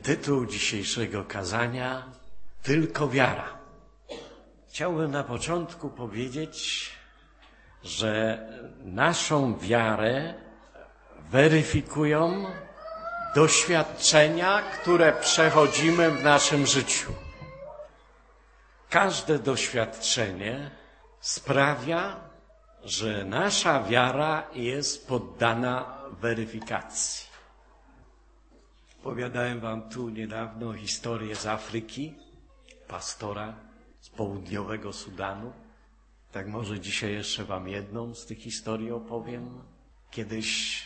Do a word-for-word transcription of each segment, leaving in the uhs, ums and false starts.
Tytuł dzisiejszego kazania: Tylko wiara. Chciałbym na początku powiedzieć, że naszą wiarę weryfikują doświadczenia, które przechodzimy w naszym życiu. Każde doświadczenie sprawia, że nasza wiara jest poddana weryfikacji. Opowiadałem wam tu niedawno historię z Afryki, pastora z południowego Sudanu. Tak może dzisiaj jeszcze wam jedną z tych historii opowiem. Kiedyś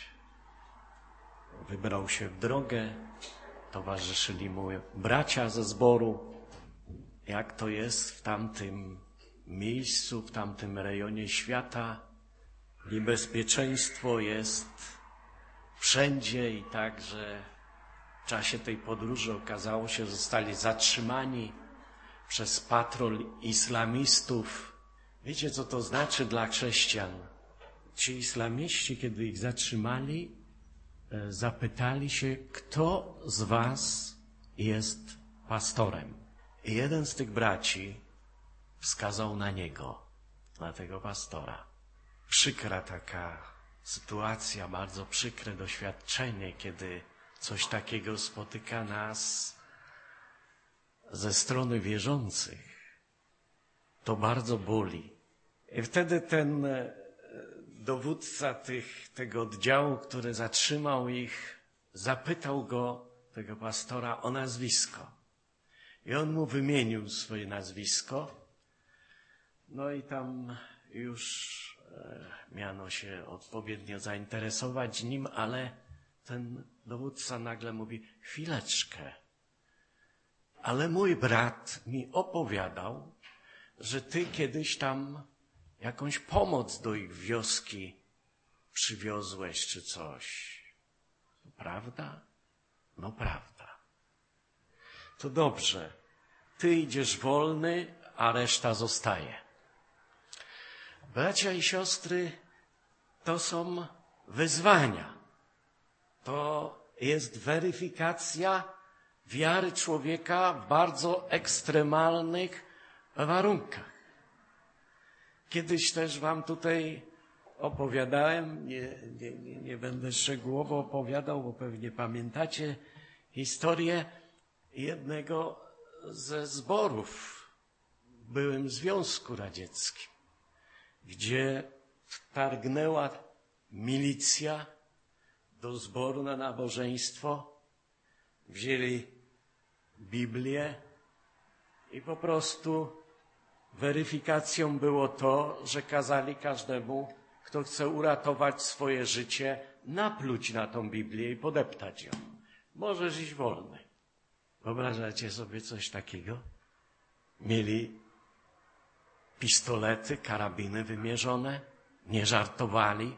wybrał się w drogę, towarzyszyli mu bracia ze zboru. Jak to jest w tamtym miejscu, w tamtym rejonie świata, niebezpieczeństwo jest wszędzie i także w czasie tej podróży okazało się, że zostali zatrzymani przez patrol islamistów. Wiecie, co to znaczy dla chrześcijan? Ci islamiści, kiedy ich zatrzymali, zapytali się, kto z was jest pastorem. I jeden z tych braci wskazał na niego, na tego pastora. Przykra taka sytuacja, bardzo przykre doświadczenie, kiedy coś takiego spotyka nas ze strony wierzących. To bardzo boli. I wtedy ten dowódca tych, tego oddziału, który zatrzymał ich, zapytał go, tego pastora, o nazwisko. I on mu wymienił swoje nazwisko. No i tam już e, miano się odpowiednio zainteresować nim, ale ten dowódca nagle mówi, chwileczkę, ale mój brat mi opowiadał, że ty kiedyś tam jakąś pomoc do ich wioski przywiozłeś czy coś. Prawda? No prawda. To dobrze. Ty idziesz wolny, a reszta zostaje. Bracia i siostry, to są wyzwania. To jest weryfikacja wiary człowieka w bardzo ekstremalnych warunkach. Kiedyś też wam tutaj opowiadałem, nie, nie, nie, nie będę szczegółowo opowiadał, bo pewnie pamiętacie historię jednego ze zborów w byłym Związku Radzieckim, gdzie wtargnęła milicja do zboru na nabożeństwo, wzięli Biblię i po prostu weryfikacją było to, że kazali każdemu, kto chce uratować swoje życie, napluć na tą Biblię i podeptać ją. Możesz iść wolny. Wyobrażacie sobie coś takiego? Mieli pistolety, karabiny wymierzone, nie żartowali.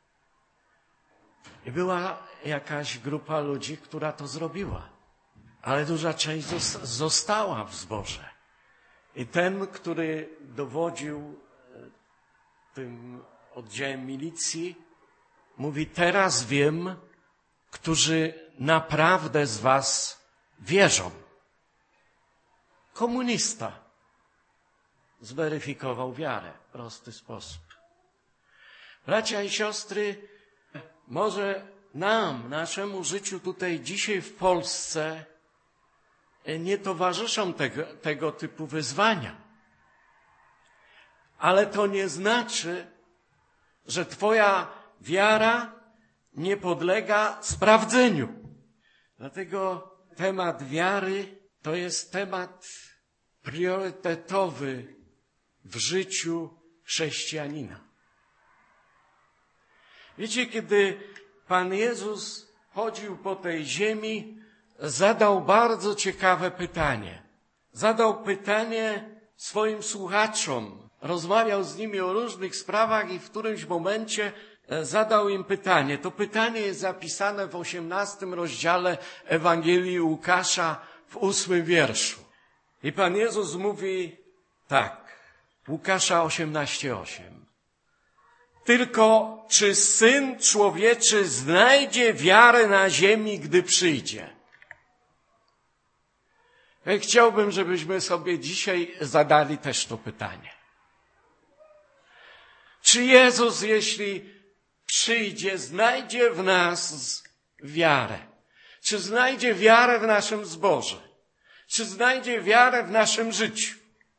I była jakaś grupa ludzi, która to zrobiła. Ale duża część została w zborze. I ten, który dowodził tym oddziałem milicji, mówi, teraz wiem, którzy naprawdę z was wierzą. Komunista zweryfikował wiarę w prosty sposób. Bracia i siostry, może nam, naszemu życiu tutaj dzisiaj w Polsce nie towarzyszą tego, tego typu wyzwania. Ale to nie znaczy, że twoja wiara nie podlega sprawdzeniu. Dlatego temat wiary to jest temat priorytetowy w życiu chrześcijanina. Wiecie, kiedy Pan Jezus chodził po tej ziemi, zadał bardzo ciekawe pytanie. Zadał pytanie swoim słuchaczom. Rozmawiał z nimi o różnych sprawach i w którymś momencie zadał im pytanie. To pytanie jest zapisane w osiemnastym rozdziale Ewangelii Łukasza w ósmym wierszu. I Pan Jezus mówi tak. Łukasza osiemnaście osiem. Tylko czy Syn Człowieczy znajdzie wiarę na ziemi, gdy przyjdzie? Chciałbym, żebyśmy sobie dzisiaj zadali też to pytanie. Czy Jezus, jeśli przyjdzie, znajdzie w nas wiarę? Czy znajdzie wiarę w naszym zborze? Czy znajdzie wiarę w naszym życiu?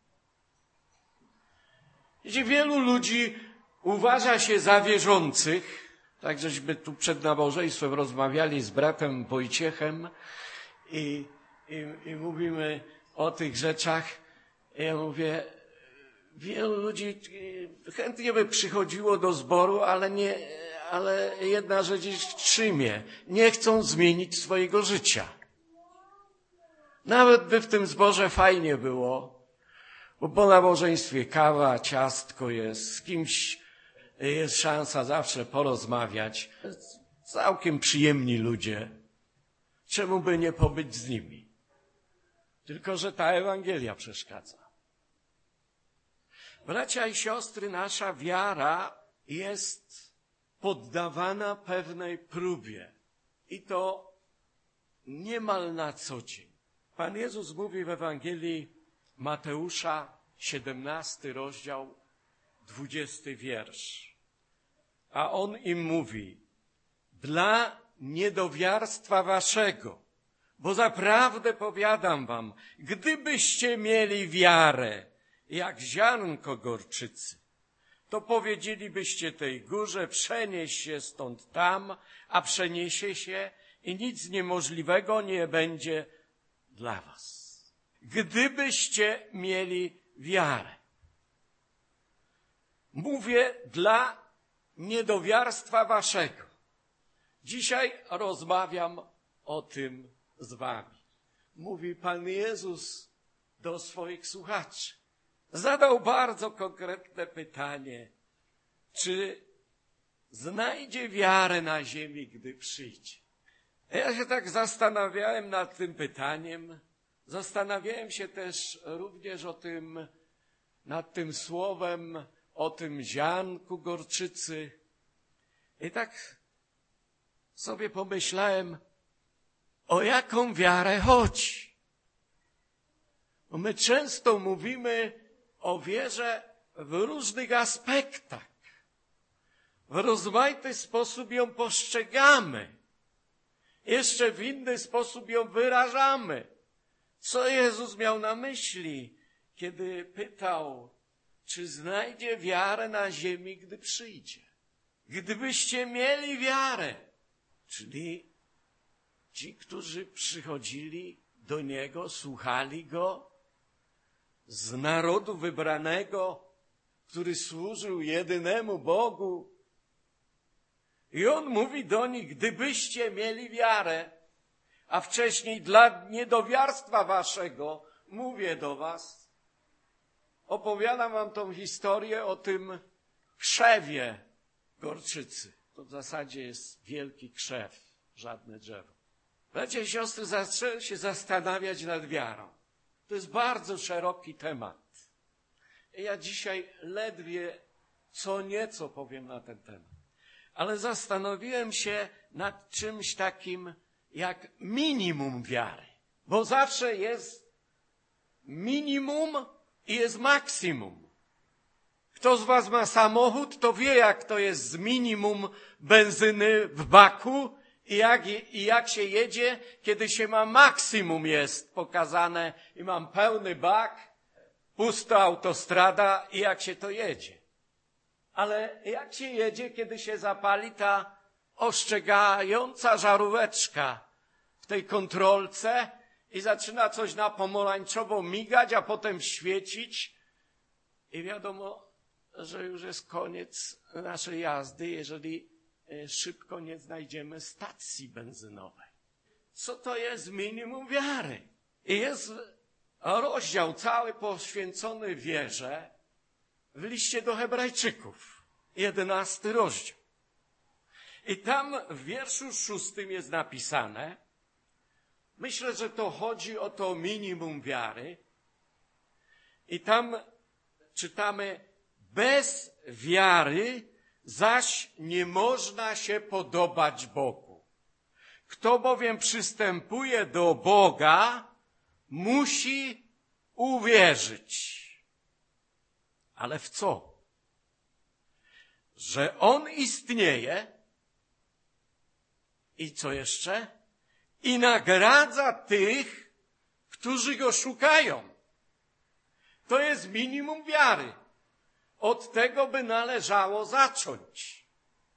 Gdzie wielu ludzi uważa się za wierzących, tak żeśmy tu przed nabożeństwem rozmawiali z bratem Wojciechem i, i, i mówimy o tych rzeczach. Ja mówię, wielu ludzi chętnie by przychodziło do zboru, ale nie, ale jedna rzecz ich trzymie. Nie chcą zmienić swojego życia. Nawet by w tym zborze fajnie było, bo po nabożeństwie kawa, ciastko jest, z kimś jest szansa zawsze porozmawiać. Całkiem przyjemni ludzie. Czemu by nie pobyć z nimi? Tylko że ta Ewangelia przeszkadza. Bracia i siostry, nasza wiara jest poddawana pewnej próbie. I to niemal na co dzień. Pan Jezus mówi w Ewangelii Mateusza, siedemnasty rozdział, dwudziesty wiersz. A On im mówi, dla niedowiarstwa waszego, bo zaprawdę powiadam wam, gdybyście mieli wiarę, jak ziarnko gorczycy, to powiedzielibyście tej górze, przenieś się stąd tam, a przeniesie się i nic niemożliwego nie będzie dla was. Gdybyście mieli wiarę. Mówię dla niedowiarstwa waszego. Dzisiaj rozmawiam o tym z wami. Mówi Pan Jezus do swoich słuchaczy. Zadał bardzo konkretne pytanie. Czy znajdzie wiarę na ziemi, gdy przyjdzie? Ja się tak zastanawiałem nad tym pytaniem. Zastanawiałem się też również o tym, nad tym słowem, o tym ziarnku gorczycy. I tak sobie pomyślałem, o jaką wiarę chodzi. Bo my często mówimy o wierze w różnych aspektach. W rozmaity sposób ją postrzegamy. Jeszcze w inny sposób ją wyrażamy. Co Jezus miał na myśli, kiedy pytał, czy znajdzie wiarę na ziemi, gdy przyjdzie? Gdybyście mieli wiarę, czyli ci, którzy przychodzili do Niego, słuchali Go, z narodu wybranego, który służył jedynemu Bogu. I On mówi do nich, gdybyście mieli wiarę, a wcześniej dla niedowiarstwa waszego mówię do was, opowiadam wam tą historię o tym krzewie gorczycy. To w zasadzie jest wielki krzew, żadne drzewo. Bracia i siostry, zaczęły się zastanawiać nad wiarą. To jest bardzo szeroki temat. I ja dzisiaj ledwie co nieco powiem na ten temat. Ale zastanowiłem się nad czymś takim jak minimum wiary. Bo zawsze jest minimum i jest maksimum. Kto z was ma samochód, to wie, jak to jest z minimum benzyny w baku i jak, i jak się jedzie, kiedy się ma maksimum jest pokazane i mam pełny bak, pusta autostrada i jak się to jedzie. Ale jak się jedzie, kiedy się zapali ta ostrzegająca żaróweczka w tej kontrolce i zaczyna coś na pomarańczowo migać, a potem świecić i wiadomo, że już jest koniec naszej jazdy, jeżeli szybko nie znajdziemy stacji benzynowej. Co to jest minimum wiary? I jest rozdział cały poświęcony wierze w liście do Hebrajczyków, jedenasty rozdział. I tam w wierszu szóstym jest napisane, myślę, że to chodzi o to minimum wiary. I tam czytamy, bez wiary zaś nie można się podobać Bogu. Kto bowiem przystępuje do Boga, musi uwierzyć. Ale w co? Że On istnieje i co jeszcze? I nagradza tych, którzy Go szukają. To jest minimum wiary. Od tego by należało zacząć.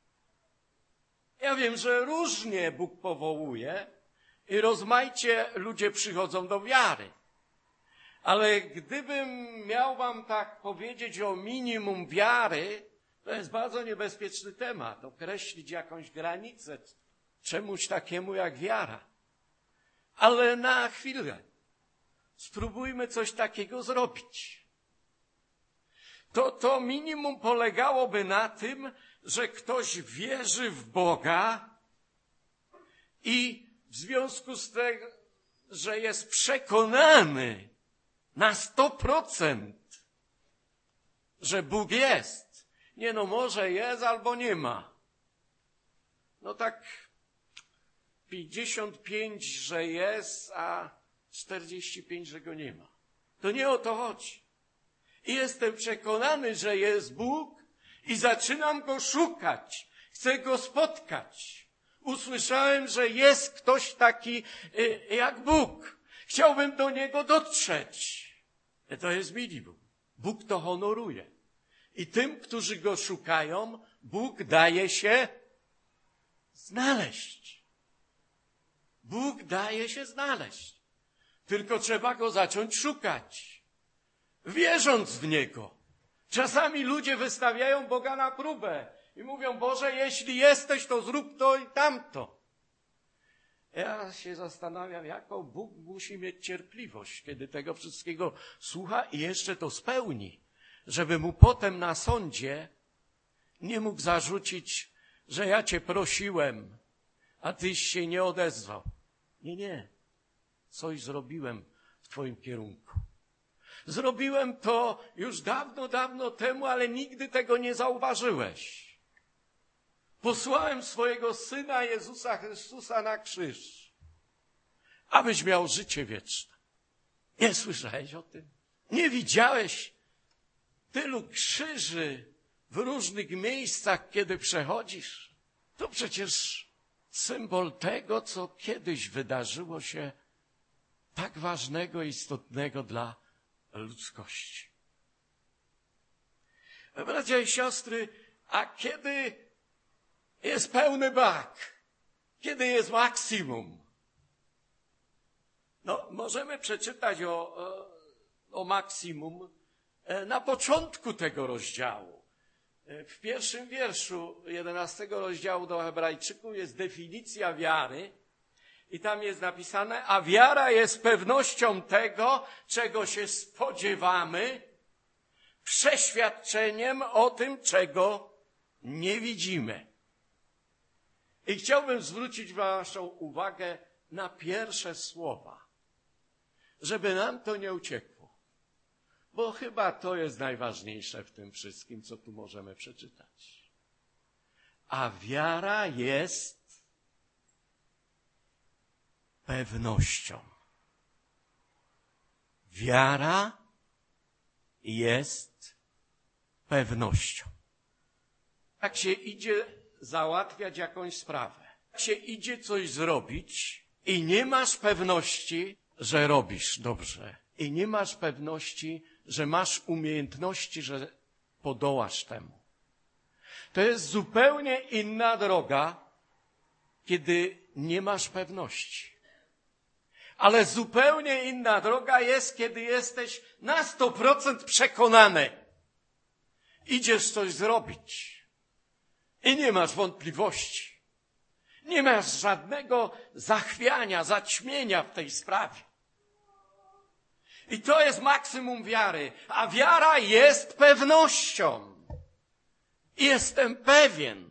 Ja wiem, że różnie Bóg powołuje i rozmaicie ludzie przychodzą do wiary. Ale gdybym miał wam tak powiedzieć o minimum wiary, to jest bardzo niebezpieczny temat. Określić jakąś granicę czemuś takiemu jak wiara. Ale na chwilę spróbujmy coś takiego zrobić. To, to minimum polegałoby na tym, że ktoś wierzy w Boga i w związku z tym, że jest przekonany na sto procent, że Bóg jest. Nie no, może jest albo nie ma. No tak pięćdziesiąt pięć, że jest, a czterdzieści pięć, że go nie ma. To nie o to chodzi. I jestem przekonany, że jest Bóg i zaczynam Go szukać. Chcę Go spotkać. Usłyszałem, że jest ktoś taki jak Bóg. Chciałbym do Niego dotrzeć. To jest minimum. Bóg to honoruje. I tym, którzy Go szukają, Bóg daje się znaleźć. Bóg daje się znaleźć. Tylko trzeba Go zacząć szukać. Wierząc w Niego. Czasami ludzie wystawiają Boga na próbę i mówią, Boże, jeśli jesteś, to zrób to i tamto. Ja się zastanawiam, jaką Bóg musi mieć cierpliwość, kiedy tego wszystkiego słucha i jeszcze to spełni, żeby mu potem na sądzie nie mógł zarzucić, że ja cię prosiłem, a tyś się nie odezwał. Nie, nie. Coś zrobiłem w twoim kierunku. Zrobiłem to już dawno, dawno temu, ale nigdy tego nie zauważyłeś. Posłałem swojego Syna Jezusa Chrystusa na krzyż, abyś miał życie wieczne. Nie słyszałeś o tym? Nie widziałeś tylu krzyży w różnych miejscach, kiedy przechodzisz? To przecież symbol tego, co kiedyś wydarzyło się tak ważnego i istotnego dla ludzkości. Bracia i siostry, a kiedy jest pełny bak? Kiedy jest maksimum? No, możemy przeczytać o, o, o maksimum na początku tego rozdziału. W pierwszym wierszu jedenastego rozdziału do Hebrajczyków jest definicja wiary i tam jest napisane, a wiara jest pewnością tego, czego się spodziewamy, przeświadczeniem o tym, czego nie widzimy. I chciałbym zwrócić waszą uwagę na pierwsze słowa, żeby nam to nie uciekło, bo chyba to jest najważniejsze w tym wszystkim, co tu możemy przeczytać. A wiara jest pewnością. Wiara jest pewnością. Jak się idzie załatwiać jakąś sprawę, jak się idzie coś zrobić i nie masz pewności, że robisz dobrze i nie masz pewności, że masz umiejętności, że podołasz temu. To jest zupełnie inna droga, kiedy nie masz pewności. Ale zupełnie inna droga jest, kiedy jesteś na sto procent przekonany. Idziesz coś zrobić i nie masz wątpliwości. Nie masz żadnego zachwiania, zaćmienia w tej sprawie. I to jest maksimum wiary. A wiara jest pewnością. Jestem pewien.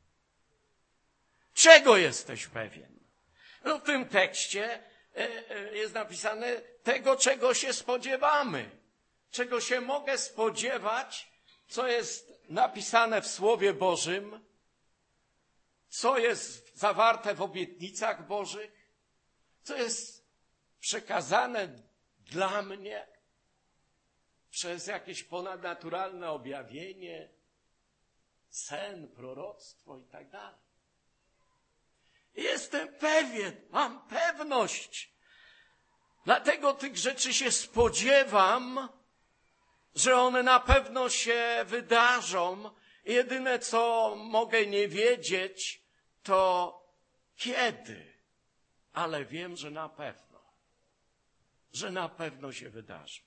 Czego jesteś pewien? No w tym tekście jest napisane tego, czego się spodziewamy. Czego się mogę spodziewać, co jest napisane w Słowie Bożym, co jest zawarte w obietnicach Bożych, co jest przekazane dla mnie przez jakieś ponadnaturalne objawienie, sen, proroctwo i tak dalej. Jestem pewien, mam pewność. Dlatego tych rzeczy się spodziewam, że one na pewno się wydarzą. Jedyne, co mogę nie wiedzieć, to kiedy. Ale wiem, że na pewno. Że na pewno się wydarzą.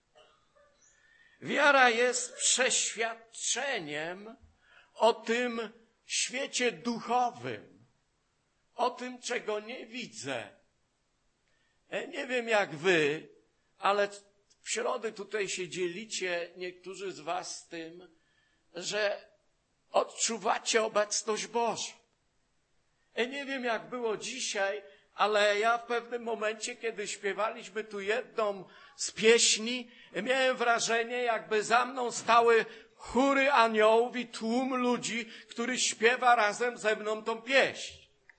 Wiara jest przeświadczeniem o tym świecie duchowym, o tym, czego nie widzę. Nie wiem jak wy, ale w środę tutaj się dzielicie niektórzy z was z tym, że odczuwacie obecność Bożą. Nie wiem jak było dzisiaj, ale ja w pewnym momencie, kiedy śpiewaliśmy tu jedną z pieśni, miałem wrażenie, jakby za mną stały chóry aniołów i tłum ludzi, który śpiewa razem ze mną tą pieśń.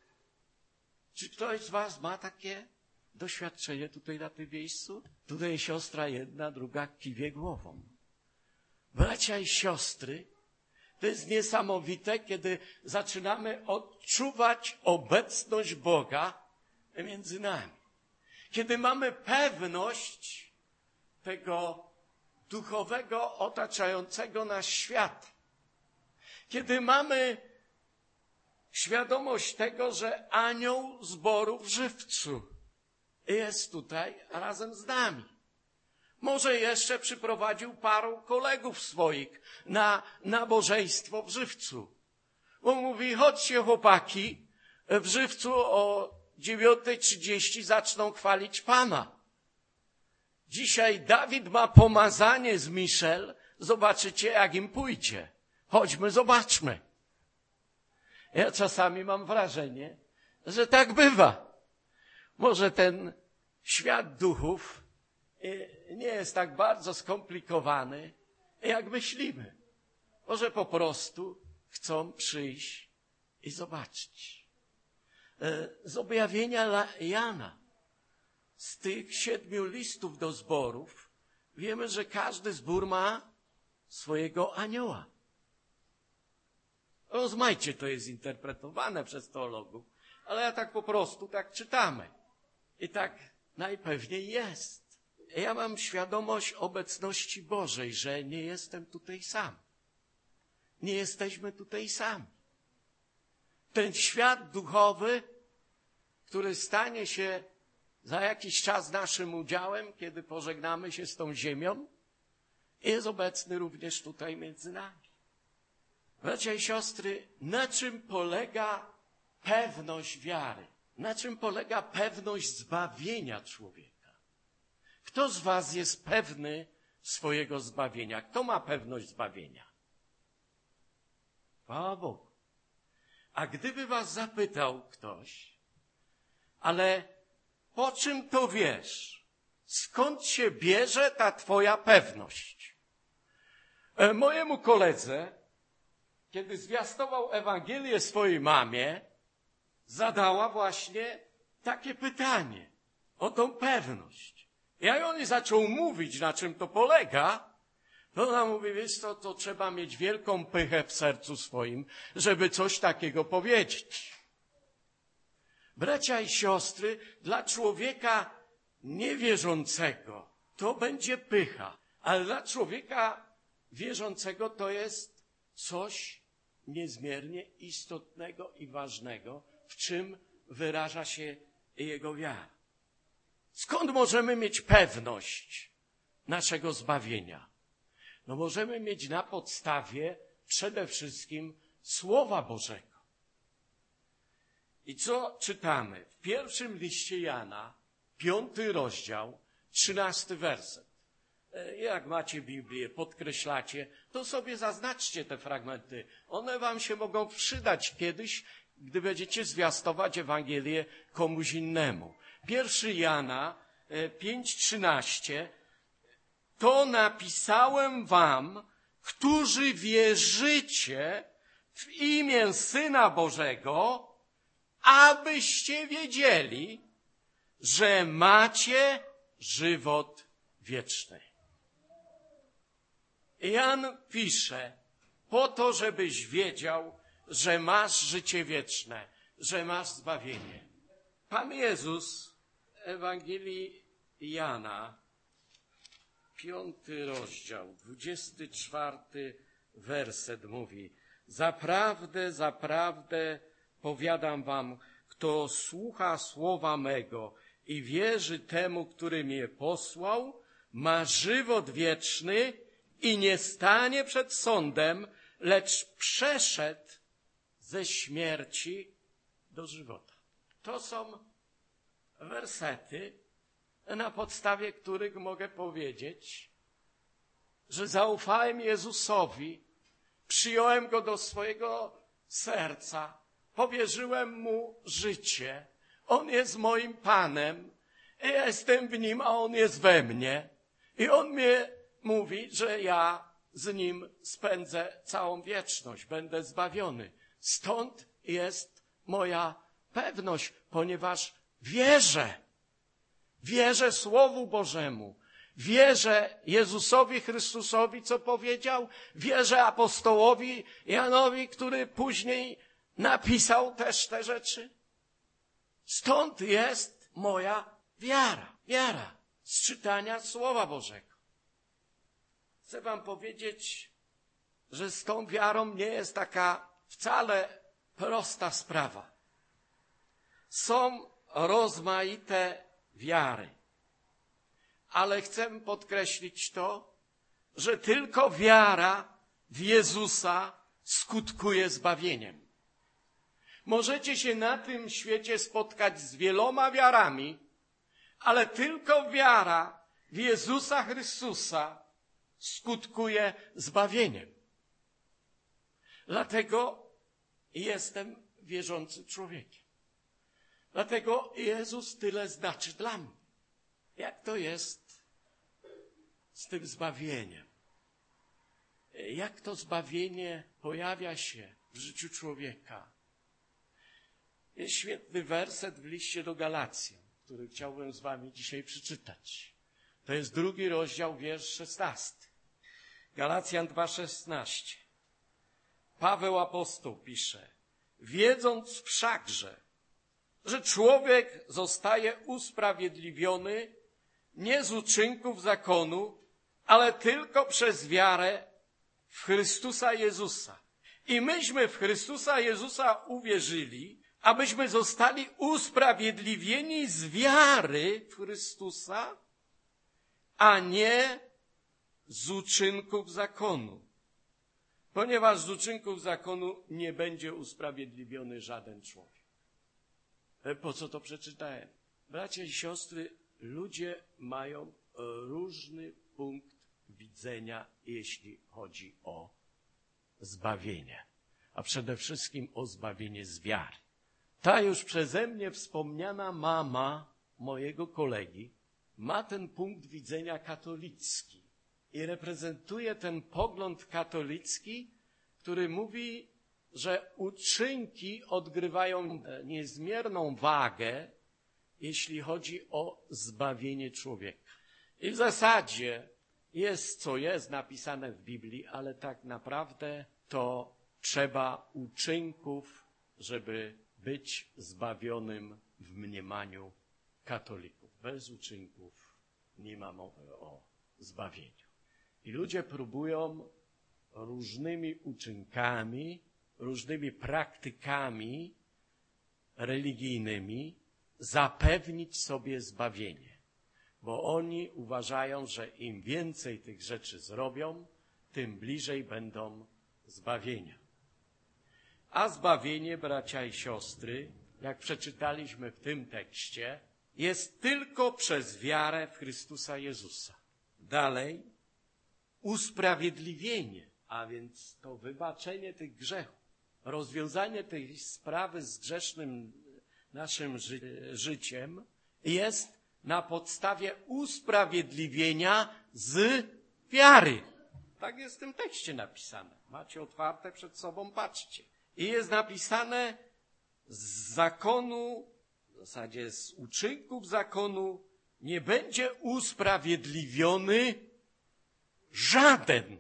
Czy ktoś z was ma takie doświadczenie tutaj na tym miejscu? Tutaj siostra jedna, druga kiwie głową. Bracia i siostry, to jest niesamowite, kiedy zaczynamy odczuwać obecność Boga między nami. Kiedy mamy pewność tego duchowego, otaczającego nas świata. Kiedy mamy świadomość tego, że anioł zboru w Żywcu jest tutaj razem z nami. Może jeszcze przyprowadził paru kolegów swoich na nabożeństwo w Żywcu. Bo mówi, chodźcie chłopaki, w Żywcu o dziewiąta trzydzieści zaczną chwalić Pana. Dzisiaj Dawid ma pomazanie z Michel, zobaczycie jak im pójdzie. Chodźmy, zobaczmy. Ja czasami mam wrażenie, że tak bywa. Może ten świat duchów nie jest tak bardzo skomplikowany, jak myślimy. Może po prostu chcą przyjść i zobaczyć. Z objawienia Jana, z tych siedmiu listów do zborów, wiemy, że każdy zbór ma swojego anioła. Rozmaicie to jest interpretowane przez teologów, ale ja tak po prostu tak czytamy. I tak najpewniej jest. Ja mam świadomość obecności Bożej, że nie jestem tutaj sam. Nie jesteśmy tutaj sami. Ten świat duchowy, który stanie się za jakiś czas naszym udziałem, kiedy pożegnamy się z tą ziemią, jest obecny również tutaj między nami. Bracia i siostry, na czym polega pewność wiary? Na czym polega pewność zbawienia człowieka? Kto z was jest pewny swojego zbawienia? Kto ma pewność zbawienia? Chwała Bogu. A gdyby was zapytał ktoś, ale po czym to wiesz? Skąd się bierze ta twoja pewność? E, mojemu koledze, kiedy zwiastował Ewangelię swojej mamie, zadała właśnie takie pytanie o tą pewność. Jak on zaczął mówić, na czym to polega, to ona mówi, wiesz co, to trzeba mieć wielką pychę w sercu swoim, żeby coś takiego powiedzieć. Bracia i siostry, dla człowieka niewierzącego to będzie pycha, ale dla człowieka wierzącego to jest coś niezmiernie istotnego i ważnego, w czym wyraża się jego wiara. Skąd możemy mieć pewność naszego zbawienia? No możemy mieć na podstawie przede wszystkim Słowa Bożego. I co czytamy? W pierwszym liście Jana, piąty rozdział, trzynasty werset. Jak macie Biblię, podkreślacie, to sobie zaznaczcie te fragmenty. One wam się mogą przydać kiedyś, gdy będziecie zwiastować Ewangelię komuś innemu. Pierwszy Jana, pięć trzynaście. To napisałem wam, którzy wierzycie w imię Syna Bożego, abyście wiedzieli, że macie żywot wieczny. Jan pisze, po to, żebyś wiedział, że masz życie wieczne, że masz zbawienie. Pan Jezus w Ewangelii Jana, piąty rozdział, dwudziesty czwarty werset mówi: zaprawdę, zaprawdę powiadam wam, kto słucha słowa mego i wierzy temu, który mnie posłał, ma żywot wieczny i nie stanie przed sądem, lecz przeszedł ze śmierci do żywota. To są wersety, na podstawie których mogę powiedzieć, że zaufałem Jezusowi, przyjąłem Go do swojego serca, powierzyłem Mu życie. On jest moim Panem, ja jestem w Nim, a On jest we mnie. I On mnie mówi, że ja z Nim spędzę całą wieczność, będę zbawiony. Stąd jest moja pewność, ponieważ wierzę. Wierzę Słowu Bożemu. Wierzę Jezusowi Chrystusowi, co powiedział. Wierzę apostołowi Janowi, który później napisał też te rzeczy. Stąd jest moja wiara. Wiara z czytania Słowa Bożego. Chcę wam powiedzieć, że z tą wiarą nie jest taka wcale prosta sprawa. Są rozmaite wiary. Ale chcę podkreślić to, że tylko wiara w Jezusa skutkuje zbawieniem. Możecie się na tym świecie spotkać z wieloma wiarami, ale tylko wiara w Jezusa Chrystusa skutkuje zbawieniem. Dlatego jestem wierzącym człowiekiem. Dlatego Jezus tyle znaczy dla mnie. Jak to jest z tym zbawieniem? Jak to zbawienie pojawia się w życiu człowieka? Jest świetny werset w liście do Galacjan, który chciałbym z wami dzisiaj przeczytać. To jest drugi rozdział, wiersz szesnasty. Galacjan dwa szesnaście. Paweł apostoł pisze: wiedząc wszakże, że człowiek zostaje usprawiedliwiony nie z uczynków zakonu, ale tylko przez wiarę w Chrystusa Jezusa. I myśmy w Chrystusa Jezusa uwierzyli, abyśmy zostali usprawiedliwieni z wiary w Chrystusa, a nie z uczynków zakonu. Ponieważ z uczynków zakonu nie będzie usprawiedliwiony żaden człowiek. Po co to przeczytałem? Bracia i siostry, ludzie mają różny punkt widzenia, jeśli chodzi o zbawienie, a przede wszystkim o zbawienie z wiary. Ta już przeze mnie wspomniana mama mojego kolegi ma ten punkt widzenia katolicki i reprezentuje ten pogląd katolicki, który mówi, że uczynki odgrywają niezmierną wagę, jeśli chodzi o zbawienie człowieka. I w zasadzie jest, co jest napisane w Biblii, ale tak naprawdę to trzeba uczynków, żeby być zbawionym w mniemaniu katolików. Bez uczynków nie ma mowy o zbawieniu. I ludzie próbują różnymi uczynkami, różnymi praktykami religijnymi zapewnić sobie zbawienie. Bo oni uważają, że im więcej tych rzeczy zrobią, tym bliżej będą zbawienia. A zbawienie, bracia i siostry, jak przeczytaliśmy w tym tekście, jest tylko przez wiarę w Chrystusa Jezusa. Dalej, usprawiedliwienie, a więc to wybaczenie tych grzechów, rozwiązanie tej sprawy z grzesznym naszym ży- życiem jest na podstawie usprawiedliwienia z wiary. Tak jest w tym tekście napisane. Macie otwarte przed sobą, patrzcie. I jest napisane z zakonu, w zasadzie z uczynków zakonu nie będzie usprawiedliwiony żaden.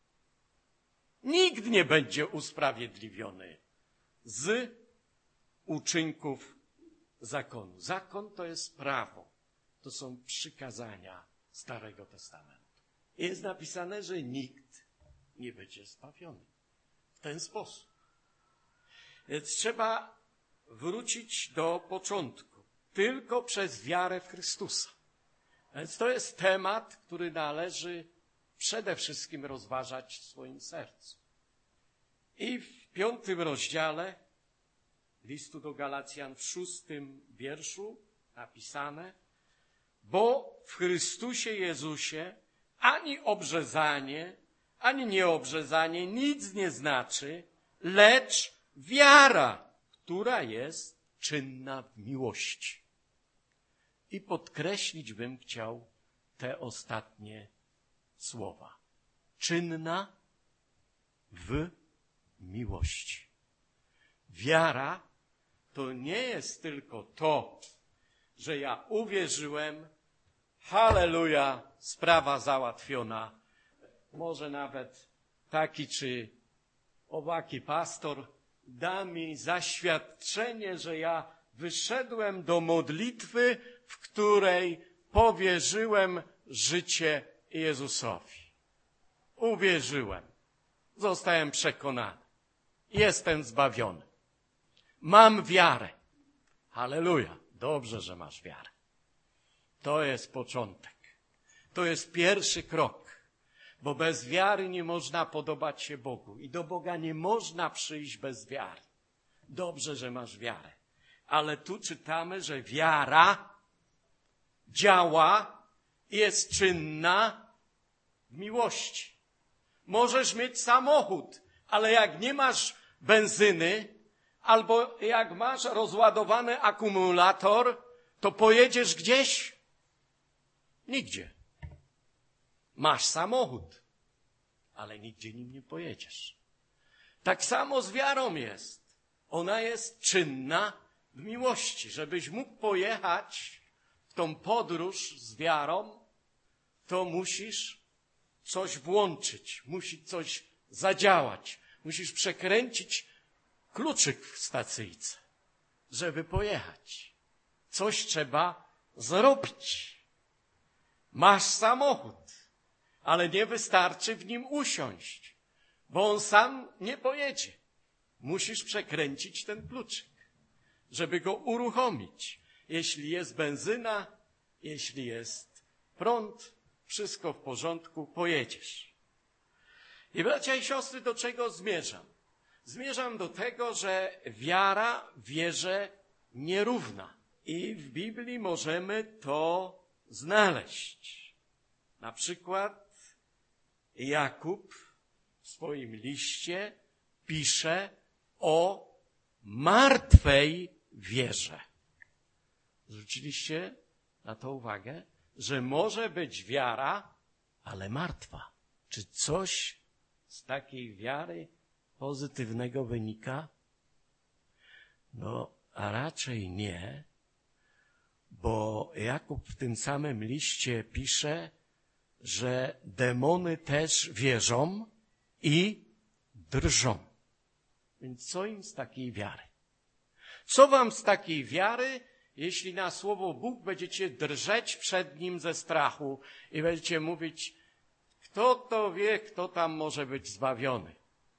Nikt nie będzie usprawiedliwiony z uczynków zakonu. Zakon to jest prawo. To są przykazania Starego Testamentu. Jest napisane, że nikt nie będzie zbawiony w ten sposób. Więc trzeba wrócić do początku. Tylko przez wiarę w Chrystusa. Więc to jest temat, który należy przede wszystkim rozważać w swoim sercu. I w piątym rozdziale listu do Galacjan, w szóstym wierszu napisane: bo w Chrystusie Jezusie ani obrzezanie, ani nieobrzezanie nic nie znaczy, lecz wiara, która jest czynna w miłości. I podkreślić bym chciał te ostatnie słowa. Czynna w miłości. Wiara to nie jest tylko to, że ja uwierzyłem, halleluja, sprawa załatwiona. Może nawet taki czy owaki pastor da mi zaświadczenie, że ja wyszedłem do modlitwy, w której powierzyłem życie Jezusowi. Uwierzyłem. Zostałem przekonany. Jestem zbawiony. Mam wiarę. Halleluja. Dobrze, że masz wiarę. To jest początek. To jest pierwszy krok. Bo bez wiary nie można podobać się Bogu. I do Boga nie można przyjść bez wiary. Dobrze, że masz wiarę. Ale tu czytamy, że wiara działa i jest czynna w miłości. Możesz mieć samochód, ale jak nie masz benzyny, albo jak masz rozładowany akumulator, to pojedziesz gdzieś? Nigdzie. Masz samochód, ale nigdzie nim nie pojedziesz. Tak samo z wiarą jest. Ona jest czynna w miłości. Żebyś mógł pojechać w tą podróż z wiarą, to musisz coś włączyć, musi coś zadziałać. Musisz przekręcić kluczyk w stacyjce, żeby pojechać. Coś trzeba zrobić. Masz samochód, ale nie wystarczy w nim usiąść, bo on sam nie pojedzie. Musisz przekręcić ten kluczyk, żeby go uruchomić. Jeśli jest benzyna, jeśli jest prąd, wszystko w porządku, pojedziesz. I bracia i siostry, do czego zmierzam? Zmierzam do tego, że wiara wierze nierówna. I w Biblii możemy to znaleźć. Na przykład Jakub w swoim liście pisze o martwej wierze. Zwróciliście na to uwagę, że może być wiara, ale martwa. Czy coś z takiej wiary pozytywnego wynika? No, a raczej nie, bo Jakub w tym samym liście pisze, że demony też wierzą i drżą. Więc co im z takiej wiary? Co wam z takiej wiary, jeśli na słowo Bóg będziecie drżeć przed Nim ze strachu i będziecie mówić, kto to wie, kto tam może być zbawiony?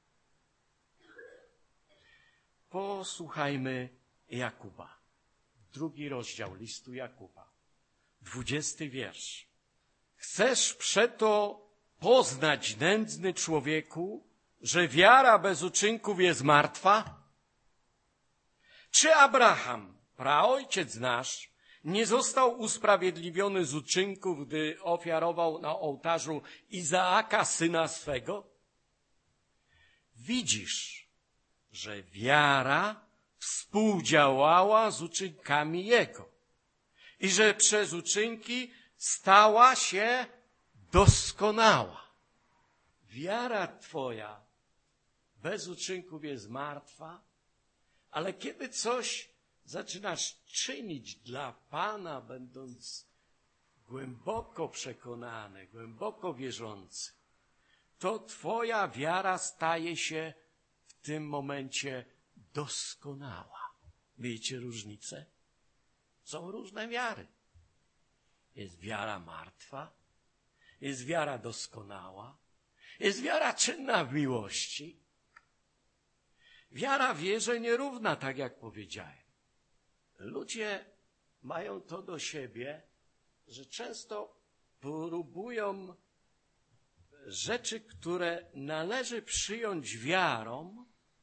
Posłuchajmy Jakuba. Drugi rozdział listu Jakuba. Dwudziesty wiersz. Chcesz przeto poznać, nędzny człowieku, że wiara bez uczynków jest martwa? Czy Abraham, praojciec nasz, nie został usprawiedliwiony z uczynków, gdy ofiarował na ołtarzu Izaaka, syna swego? Widzisz, że wiara współdziałała z uczynkami jego i że przez uczynki stała się doskonała. Wiara twoja bez uczynków jest martwa, ale kiedy coś zaczynasz czynić dla Pana, będąc głęboko przekonany, głęboko wierzący, to twoja wiara staje się w tym momencie doskonała. Wiecie różnicę? Są różne wiary. Jest wiara martwa, jest wiara doskonała, jest wiara czynna w miłości. Wiara w wierze nierówna, tak jak powiedziałem. Ludzie mają to do siebie, że często próbują rzeczy, które należy przyjąć wiarą,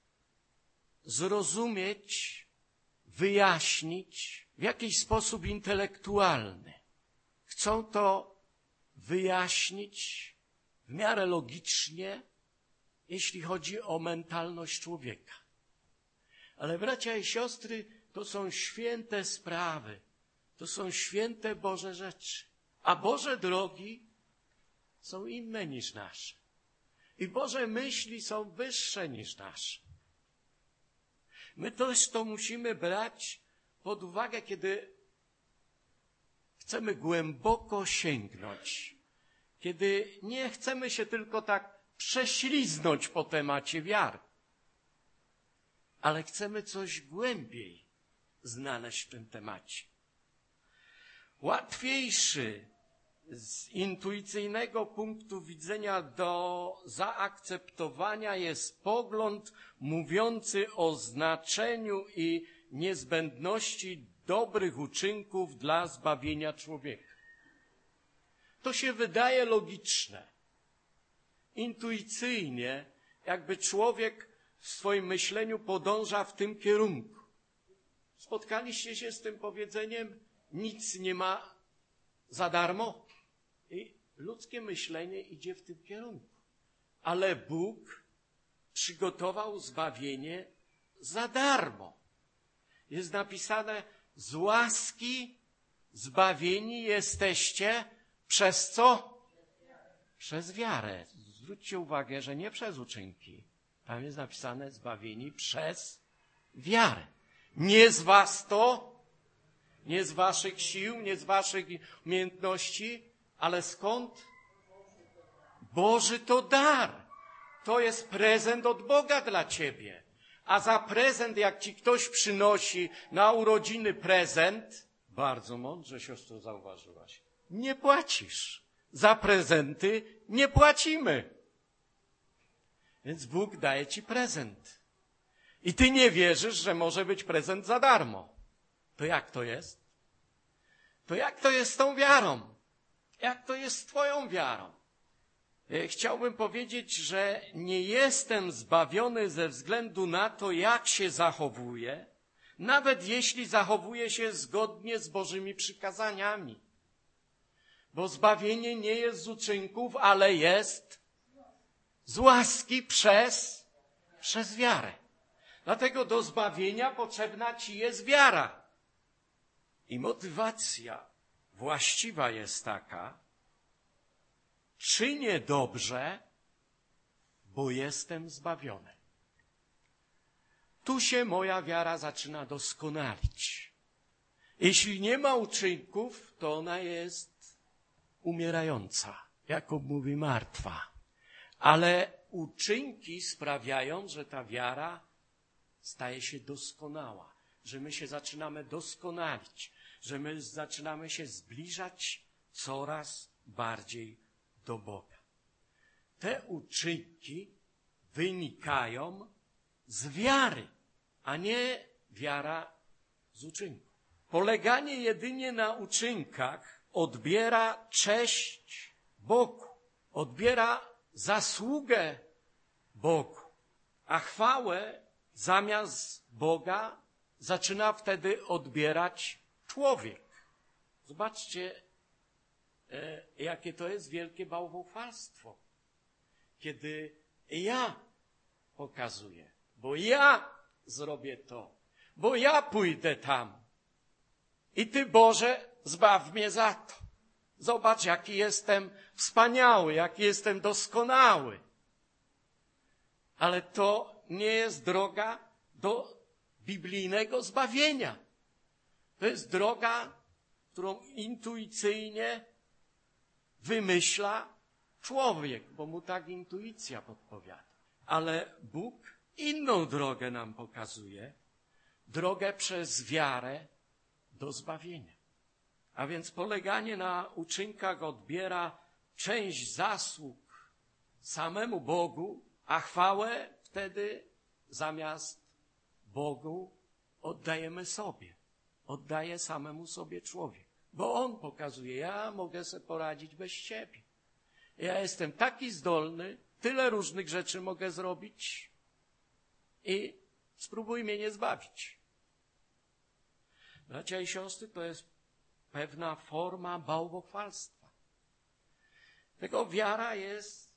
zrozumieć, wyjaśnić w jakiś sposób intelektualny. Chcą to wyjaśnić w miarę logicznie, jeśli chodzi o mentalność człowieka. Ale bracia i siostry, to są święte sprawy, to są święte Boże rzeczy. A Boże drogi są inne niż nasze. I Boże myśli są wyższe niż nasze. My też to musimy brać pod uwagę, kiedy chcemy głęboko sięgnąć. Kiedy nie chcemy się tylko tak prześliznąć po temacie wiary, ale chcemy coś głębiej znaleźć w tym temacie. Łatwiejszy z intuicyjnego punktu widzenia do zaakceptowania jest pogląd mówiący o znaczeniu i niezbędności dobrych uczynków dla zbawienia człowieka. To się wydaje logiczne. Intuicyjnie, jakby człowiek w swoim myśleniu podąża w tym kierunku. Spotkaliście się z tym powiedzeniem, nic nie ma za darmo. I ludzkie myślenie idzie w tym kierunku. Ale Bóg przygotował zbawienie za darmo. Jest napisane, z łaski zbawieni jesteście przez co? Przez wiarę. Zwróćcie uwagę, że nie przez uczynki. Tam jest napisane zbawieni przez wiarę. Nie z was to, nie z waszych sił, nie z waszych umiejętności, ale skąd? Boży to dar. To jest prezent od Boga dla ciebie. A za prezent, jak ci ktoś przynosi na urodziny prezent, bardzo mądrze, siostro, zauważyłaś, nie płacisz. Za prezenty nie płacimy. Więc Bóg daje ci prezent. I ty nie wierzysz, że może być prezent za darmo. To jak to jest? To jak to jest z tą wiarą? Jak to jest z twoją wiarą? Chciałbym powiedzieć, że nie jestem zbawiony ze względu na to, jak się zachowuję, nawet jeśli zachowuję się zgodnie z Bożymi przykazaniami. Bo zbawienie nie jest z uczynków, ale jest z łaski przez, przez wiarę. Dlatego do zbawienia potrzebna ci jest wiara. I motywacja właściwa jest taka, czynię dobrze, bo jestem zbawiony. Tu się moja wiara zaczyna doskonalić. Jeśli nie ma uczynków, to ona jest umierająca. Jakub mówi martwa. Ale uczynki sprawiają, że ta wiara staje się doskonała. Że my się zaczynamy doskonalić. Że my zaczynamy się zbliżać coraz bardziej do Boga. Te uczynki wynikają z wiary, a nie wiara z uczynku. Poleganie jedynie na uczynkach odbiera cześć Bogu, odbiera zasługę Bogu, a chwałę zamiast Boga zaczyna wtedy odbierać człowiek. Zobaczcie, e, jakie to jest wielkie bałwochwalstwo. Kiedy ja pokazuję, bo ja zrobię to, bo ja pójdę tam. I Ty, Boże, zbaw mnie za to. Zobacz, jaki jestem wspaniały, jaki jestem doskonały. Ale to nie jest droga do biblijnego zbawienia. To jest droga, którą intuicyjnie wymyśla człowiek, bo mu tak intuicja podpowiada. Ale Bóg inną drogę nam pokazuje, drogę przez wiarę do zbawienia. A więc poleganie na uczynkach odbiera część zasług samemu Bogu, a chwałę wtedy zamiast Bogu oddajemy sobie. Oddaje samemu sobie człowiek. Bo on pokazuje, ja mogę sobie poradzić bez ciebie. Ja jestem taki zdolny, tyle różnych rzeczy mogę zrobić i spróbuj mnie nie zbawić. Bracia i siostry, to jest pewna forma bałwochwalstwa. Tego wiara jest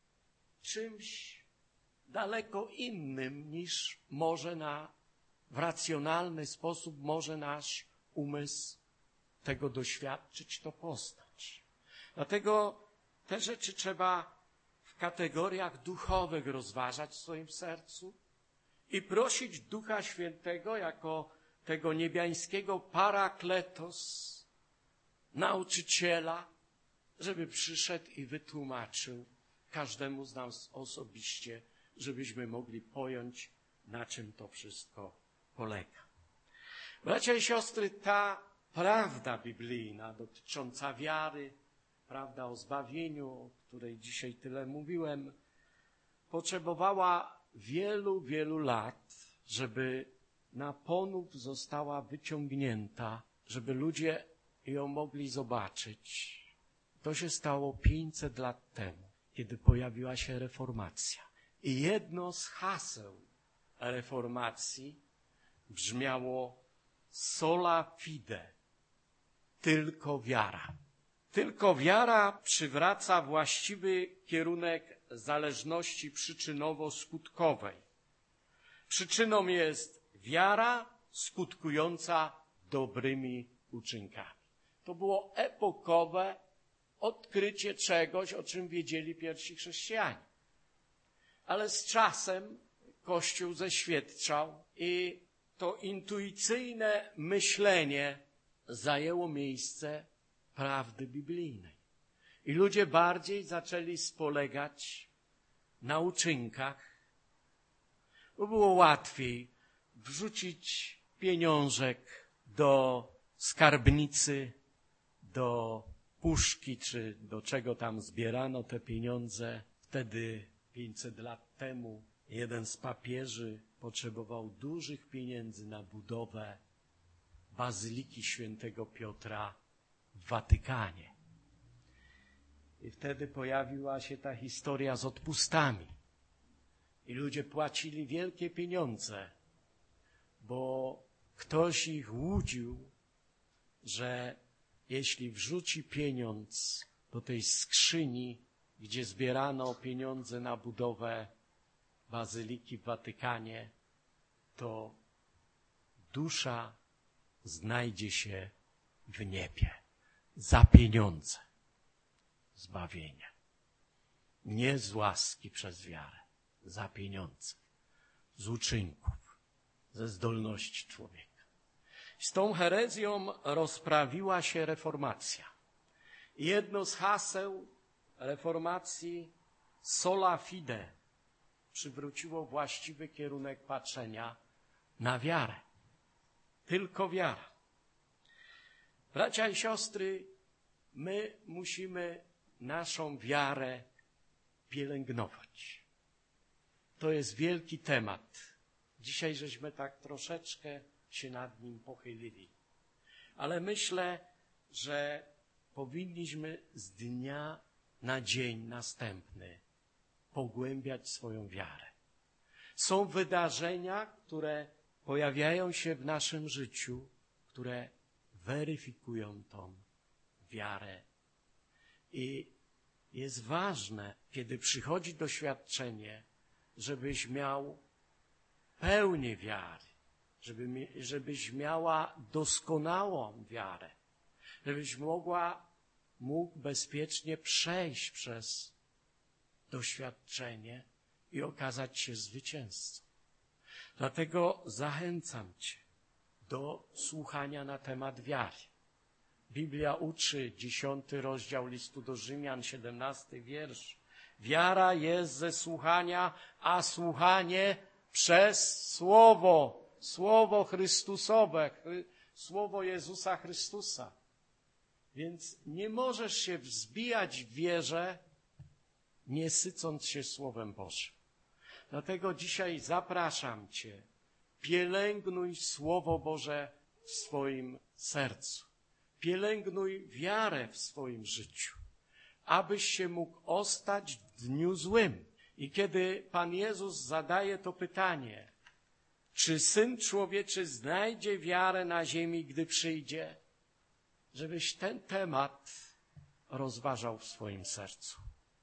czymś daleko innym niż może na w racjonalny sposób może nasz umysł tego doświadczyć, to poznać. Dlatego te rzeczy trzeba w kategoriach duchowych rozważać w swoim sercu i prosić Ducha Świętego jako tego niebiańskiego parakletos, nauczyciela, żeby przyszedł i wytłumaczył każdemu z nas osobiście, żebyśmy mogli pojąć, na czym to wszystko polega. Bracia i siostry, ta prawda biblijna dotycząca wiary, prawda o zbawieniu, o której dzisiaj tyle mówiłem, potrzebowała wielu, wielu lat, żeby na ponów została wyciągnięta, żeby ludzie ją mogli zobaczyć. To się stało pięćset lat temu, kiedy pojawiła się reformacja. I jedno z haseł reformacji brzmiało sola fide, tylko wiara. Tylko wiara przywraca właściwy kierunek zależności przyczynowo-skutkowej. Przyczyną jest wiara skutkująca dobrymi uczynkami. To było epokowe odkrycie czegoś, o czym wiedzieli pierwsi chrześcijanie. Ale z czasem Kościół zeświadczał i to intuicyjne myślenie zajęło miejsce prawdy biblijnej. I ludzie bardziej zaczęli spolegać na uczynkach, bo było łatwiej wrzucić pieniążek do skarbnicy, do puszki, czy do czego tam zbierano te pieniądze. Wtedy, pięćset lat temu, jeden z papieży potrzebował dużych pieniędzy na budowę Bazyliki Świętego Piotra w Watykanie. I wtedy pojawiła się ta historia z odpustami. I ludzie płacili wielkie pieniądze, bo ktoś ich łudził, że jeśli wrzuci pieniądz do tej skrzyni, gdzie zbierano pieniądze na budowę Bazyliki w Watykanie, to dusza znajdzie się w niebie za pieniądze zbawienia. Nie z łaski przez wiarę, za pieniądze, z uczynków, ze zdolności człowieka. Z tą herezją rozprawiła się reformacja. Jedno z haseł reformacji, sola fide, przywróciło właściwy kierunek patrzenia na wiarę. Tylko wiara. Bracia i siostry, my musimy naszą wiarę pielęgnować. To jest wielki temat. Dzisiaj żeśmy tak troszeczkę się nad nim pochylili. Ale myślę, że powinniśmy z dnia na dzień następny pogłębiać swoją wiarę. Są wydarzenia, które pojawiają się w naszym życiu, które weryfikują tą wiarę. I jest ważne, kiedy przychodzi doświadczenie, żebyś miał pełnię wiary, żeby, żebyś miała doskonałą wiarę, żebyś mogła, mógł bezpiecznie przejść przez doświadczenie i okazać się zwycięzcą. Dlatego zachęcam cię do słuchania na temat wiary. Biblia uczy, dziesiąty rozdział listu do Rzymian, siedemnasty wiersz. Wiara jest ze słuchania, a słuchanie przez Słowo. Słowo Chrystusowe, Słowo Jezusa Chrystusa. Więc nie możesz się wzbijać w wierze, nie sycąc się Słowem Bożym. Dlatego dzisiaj zapraszam Cię, pielęgnuj Słowo Boże w swoim sercu. Pielęgnuj wiarę w swoim życiu, abyś się mógł ostać w dniu złym. I kiedy Pan Jezus zadaje to pytanie, czy Syn Człowieczy znajdzie wiarę na ziemi, gdy przyjdzie, żebyś ten temat rozważał w swoim sercu.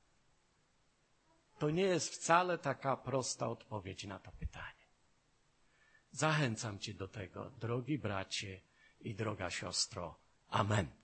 To nie jest wcale taka prosta odpowiedź na to pytanie. Zachęcam Cię do tego, drogi bracie i droga siostro. Amen.